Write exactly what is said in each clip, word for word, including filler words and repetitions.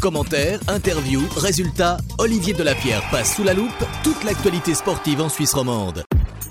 Commentaires, interviews, résultats, Olivier Delapierre passe sous la loupe toute l'actualité sportive en Suisse romande.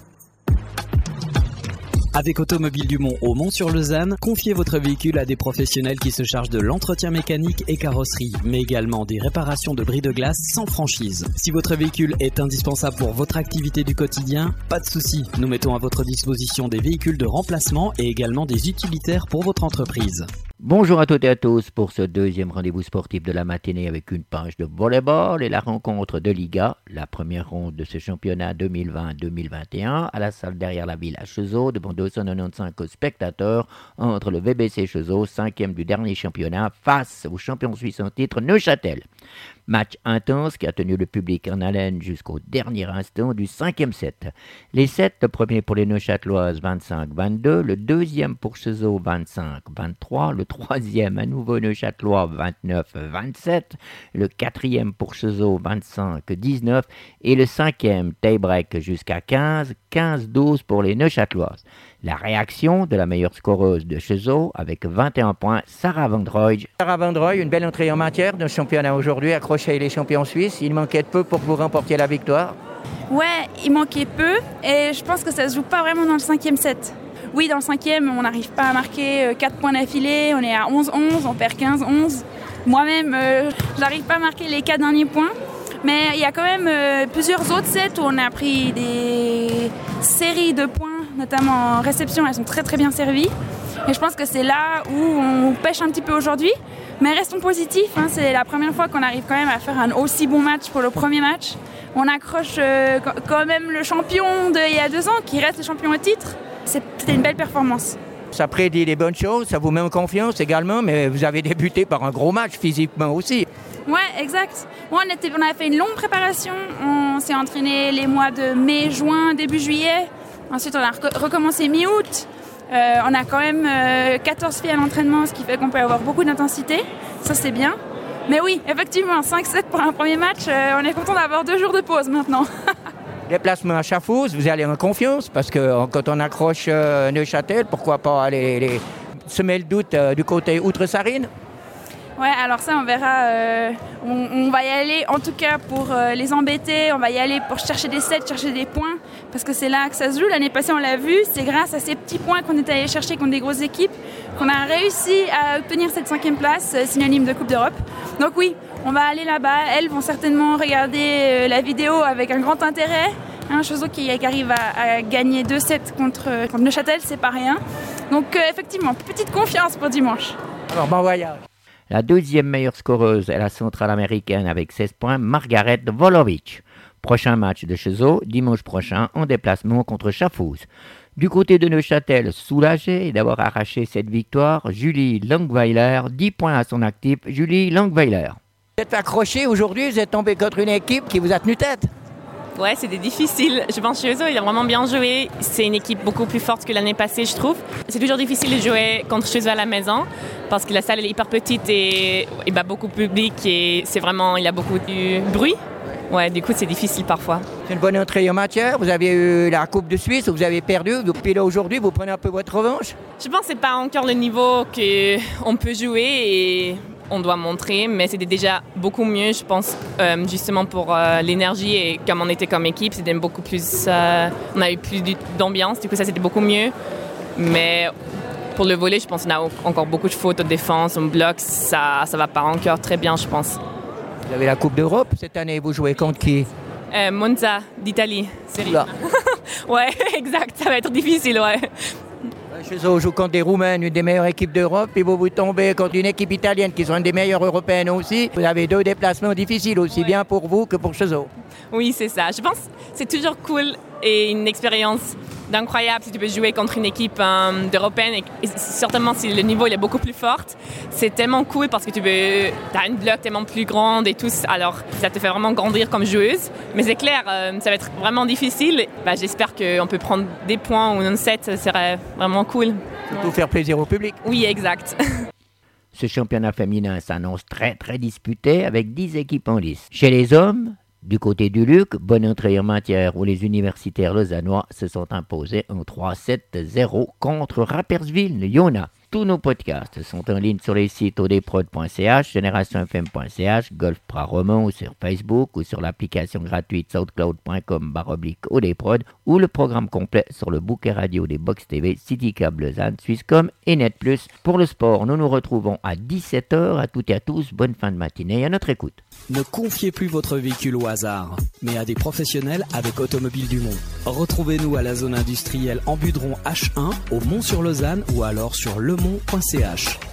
Avec Automobile du Mont au Mont-sur-Lausanne, confiez votre véhicule à des professionnels qui se chargent de l'entretien mécanique et carrosserie, mais également des réparations de bris de glace sans franchise. Si votre véhicule est indispensable pour votre activité du quotidien, pas de souci, nous mettons à votre disposition des véhicules de remplacement et également des utilitaires pour votre entreprise. Bonjour à toutes et à tous pour ce deuxième rendez-vous sportif de la matinée avec une page de volleyball et la rencontre de Liga, la première ronde de ce championnat deux mille vingt deux mille vingt et un à la salle derrière la ville à Cheseaux devant deux cent quatre-vingt-quinze spectateurs entre le V B C Cheseaux, cinquième du dernier championnat, face au champion suisse en titre Neuchâtel. Match intense qui a tenu le public en haleine jusqu'au dernier instant du cinquième set. Les sets, le premier pour les Neuchâteloises vingt-cinq vingt-deux, le deuxième pour Cheseaux vingt-cinq vingt-trois, le troisième à nouveau Neuchâtelois vingt-neuf vingt-sept, le quatrième pour Cheseaux vingt-cinq dix-neuf et le cinquième tie-break jusqu'à quinze quinze douze pour les Neuchâteloises. La réaction de la meilleure scoreuse de Cheseaux avec vingt et un points, Sarah Van Droy. Sarah Van Droy, une belle entrée en matière de championnat aujourd'hui, accroché les champions suisses. Il manquait de peu pour que vous remportiez la victoire. Ouais, il manquait peu et je pense que ça se joue pas vraiment dans le cinquième set. Oui, dans le cinquième, on n'arrive pas à marquer quatre points d'affilée, on est à onze onze, on perd quinze onze. Moi-même, euh, je n'arrive pas à marquer les quatre derniers points. Mais il y a quand même euh, plusieurs autres sets où on a pris des séries de points, notamment en réception, elles sont très très bien servies. Et je pense que c'est là où on pêche un petit peu aujourd'hui. Mais restons positifs, hein, c'est la première fois qu'on arrive quand même à faire un aussi bon match pour le premier match. On accroche euh, quand même le champion d'il y a deux ans, qui reste le champion au titre. C'était une belle performance. Ça prédit des bonnes choses, ça vous met en confiance également, mais vous avez débuté par un gros match physiquement aussi. Ouais, exact. Moi, on, était, on a fait une longue préparation. On s'est entraîné les mois de mai, juin, début juillet. Ensuite, on a rec- recommencé mi-août. Euh, on a quand même euh, quatorze filles à l'entraînement, ce qui fait qu'on peut avoir beaucoup d'intensité. Ça, c'est bien. Mais oui, effectivement, cinq sept pour un premier match. Euh, on est content d'avoir deux jours de pause maintenant. Déplacement à Schaffhouse, vous allez en confiance parce que quand on accroche euh, Neuchâtel, pourquoi pas aller les, semer le doute euh, du côté Outre-Sarine? Ouais, alors ça, on verra. Euh, on, on va y aller, en tout cas, pour euh, les embêter. On va y aller pour chercher des sets, chercher des points, parce que c'est là que ça se joue. L'année passée, on l'a vu. C'est grâce à ces petits points qu'on est allé chercher contre des grosses équipes qu'on a réussi à obtenir cette cinquième place, euh, synonyme de Coupe d'Europe. Donc oui, on va aller là-bas. Elles vont certainement regarder euh, la vidéo avec un grand intérêt. Hein, Cheseaux qui, qui arrive à, à gagner deux sets contre, contre Neuchâtel, c'est pas rien. Donc euh, effectivement, petite confiance pour dimanche. Alors bon voyage. La deuxième meilleure scoreuse est la centrale américaine avec seize points, Margaret Volovic. Prochain match de Cheseaux, dimanche prochain, en déplacement contre Schaffhouse. Du côté de Neuchâtel, soulagée d'avoir arraché cette victoire, Julie Langweiler, dix points à son actif. Julie Langweiler. Vous êtes accroché aujourd'hui, vous êtes tombé contre une équipe qui vous a tenu tête. Ouais, c'était difficile. Je pense que Cheseaux, il a vraiment bien joué. C'est une équipe beaucoup plus forte que l'année passée, je trouve. C'est toujours difficile de jouer contre Cheseaux à la maison parce que la salle est hyper petite et il y a beaucoup de public et c'est vraiment, il y a beaucoup de bruit. Ouais, du coup, c'est difficile parfois. C'est une bonne entrée en matière. Vous avez eu la Coupe de Suisse où vous avez perdu. Puis là, aujourd'hui, vous prenez un peu votre revanche. Je pense que c'est pas encore le niveau qu'on peut jouer et on doit montrer, mais c'était déjà beaucoup mieux, je pense, euh, justement pour euh, l'énergie et comme on était comme équipe, c'était beaucoup plus, euh, on a eu plus d'ambiance, du coup ça c'était beaucoup mieux. Mais pour le volley, je pense qu'on a encore beaucoup de fautes de défense, on bloque, ça, ça va pas encore très bien, je pense. Vous avez la Coupe d'Europe cette année, vous jouez contre qui? euh, Monza d'Italie, c'est rien. Ouais, exact, ça va être difficile, ouais. Cheseaux joue contre des Roumaines, une des meilleures équipes d'Europe, et vous vous tombez contre une équipe italienne qui sont une des meilleures européennes aussi. Vous avez deux déplacements difficiles, aussi ouais. bien pour vous que pour Cheseaux. Oui, c'est ça. Je pense que c'est toujours cool et une expérience d'incroyable si tu peux jouer contre une équipe euh, d'européenne et, et certainement si le niveau il est beaucoup plus fort. C'est tellement cool parce que tu peux, as une bloc tellement plus grande et tout, alors ça te fait vraiment grandir comme joueuse. Mais c'est clair, euh, ça va être vraiment difficile. Bah, j'espère qu'on peut prendre des points ou un set, ça serait vraiment cool. Surtout ouais. faire plaisir au public. Oui, exact. Ce championnat féminin s'annonce très très disputé avec dix équipes en lice. Chez les hommes, du côté du Luc, bonne entrée en matière où les universitaires lausannois se sont imposés en trois sept zéro contre Rapperswil, Jona. Tous nos podcasts sont en ligne sur les sites odprod point c h, génération f m point c h, Golf Roman ou sur Facebook ou sur l'application gratuite soundcloud point com barre oblique odprod ou le programme complet sur le bouquet radio des Box T V, Citycab Lausanne, Swisscom et Net plus. Pour le sport, nous nous retrouvons à dix-sept heures. À toutes et à tous, bonne fin de matinée et à notre écoute. Ne confiez plus votre véhicule au hasard, mais à des professionnels avec Automobile du Mont. Retrouvez-nous à la zone industrielle en Budron H un, au Mont-sur-Lausanne ou alors sur lemont point c h.